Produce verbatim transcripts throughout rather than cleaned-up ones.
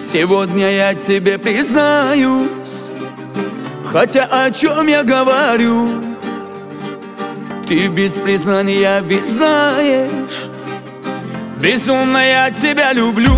Сегодня я тебе признаюсь, хотя о чем я говорю, ты без признания ведь знаешь, безумно я тебя люблю.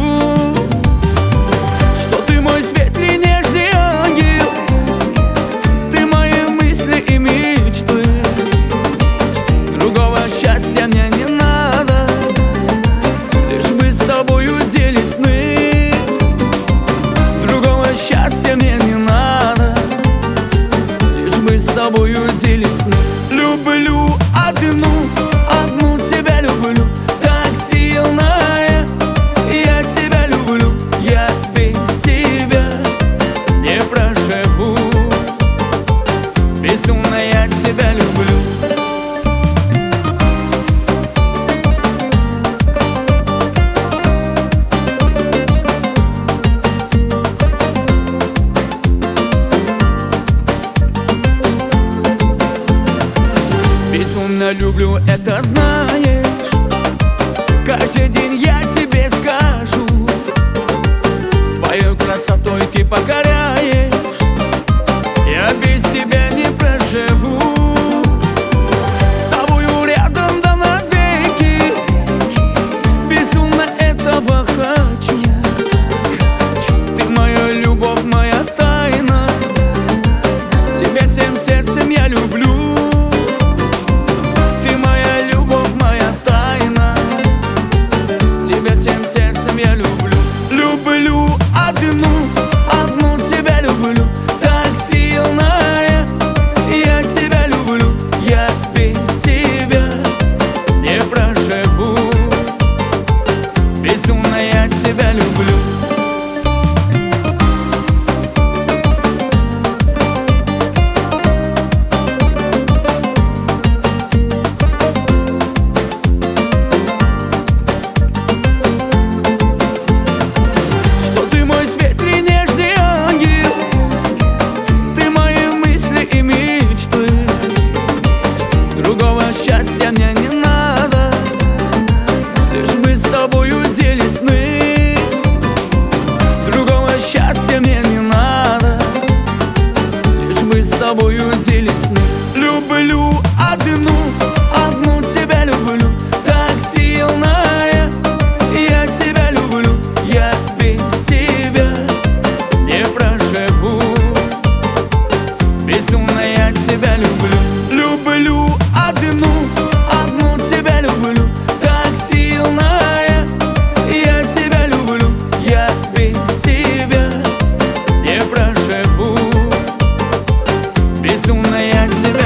Что ты мой светлый нежный ангел, ты мои мысли и мечты. Другого счастья мне не надо, лишь бы с тобою делить сны. Другого счастья мне не надо, лишь бы с тобою делить сны. Люблю одну, одну тебя люблю, так сильно я тебя люблю. Я без тебя не проживу, безумно я тебя люблю. Безумно люблю, это знаешь, каждый день я тебе скажу. Своей красотой ты покоряешь, я без тебя не проживу. С тобою рядом да навеки, безумно этого хочу. Ты моя любовь, моя тайна, тебя всем сердцем я люблю. Люблю одну, одну тебя люблю, так сильно я тебя люблю. Я без тебя не проживу, безумно я тебя люблю. Счастья мне не надо, лишь бы с тобою делить сны. Другого счастья мне не надо, лишь бы с тобою делить сны. Люблю одну, одну тебя люблю, так сильно я тебя люблю. Я без тебя не проживу, безумно я тебя люблю. Люблю одну, одну тебя люблю, так сильно я тебя люблю. Я без тебя не проживу, безумно я тебя